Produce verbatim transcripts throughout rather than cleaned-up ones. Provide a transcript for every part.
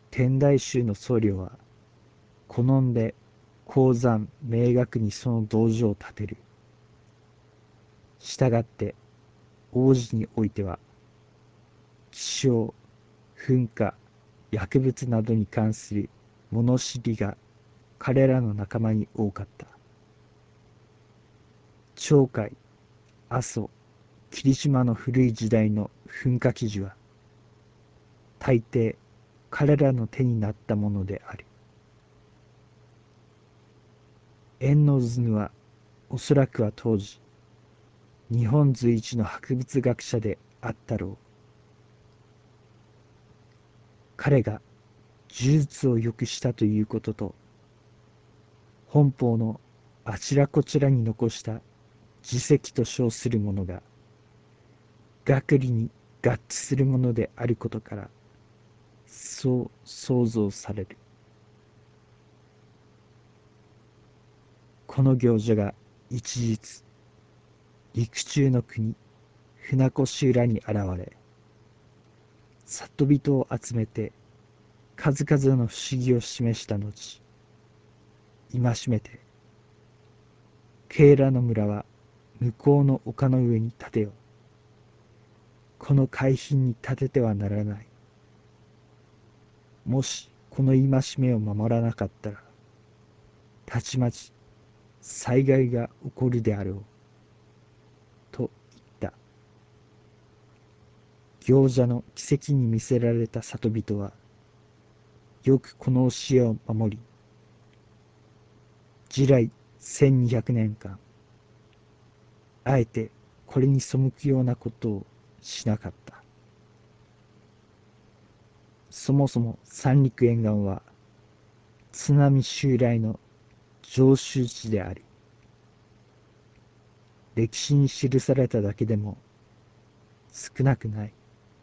天台宗の僧侶は好んで高山名学にその道場を建てる。したがって王子においては気象、噴火、薬物などに関する物知りが彼らの仲間に多かった。鳥海、阿蘇、霧島の古い時代の噴火記事は大抵彼らの手になったものである。円の図はおそらくは当時日本随一の博物学者であったろう。彼が呪術を良くしたということと、本邦のあちらこちらに残した事跡と称するものが学理に合致するものであることから、そう想像される。この行者が一日、陸中の国、船越浦に現れ、里人を集めて数々の不思議を示した後、戒めて、ケイラの村は向こうの丘の上に建てよ。この海浜に建ててはならない。もしこの戒めを守らなかったら、たちまち災害が起こるであろう。と言った。行者の奇跡に見せられた里人は、よくこの教えを守り、地来せんにひゃくねんかん、あえてこれに背くようなことをしなかった。そもそも三陸沿岸は津波襲来の常習地であり、歴史に記されただけでも少なくない。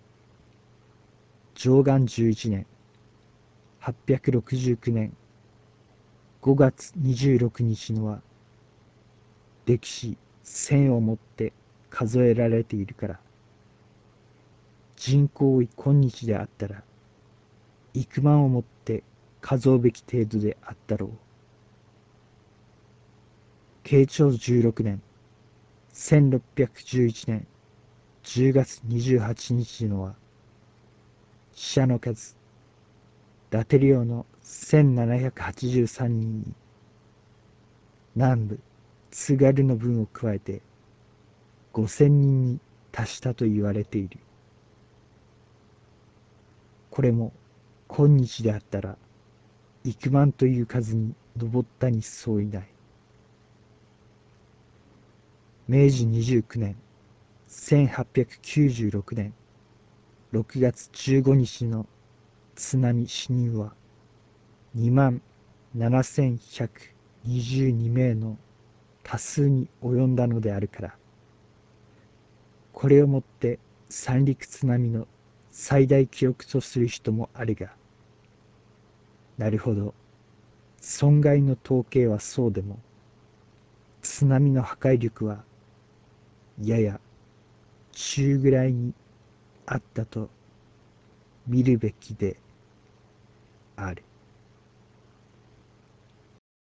貞観じゅういちねん、はっぴゃくろくじゅうきゅうねんごがつにじゅうろくにちのは、歴史千をもって数えられているから、人口い今日であったら、幾万をもって数うべき程度であったろう。慶長じゅうろくねん、せんろっぴゃくじゅういちねんじゅうがつにじゅうはちにちのは、死者の数、伊達領のせんななひゃくはちじゅうさんにんに、南部、津軽の分を加えてごせんにんに達したと言われている。これも今日であったら、幾万という数に上ったに相違ない。めいじにじゅうきゅうねん、せんはっぴゃくきゅうじゅうろくねんろくがつじゅうごにちの津波死人はにまんななせんひゃくにじゅうにめいの多数に及んだのであるから、これをもって三陸津波の最大記録とする人もあるが、なるほど、損害の統計はそうでも、津波の破壊力はやや中ぐらいにあったと見るべきである。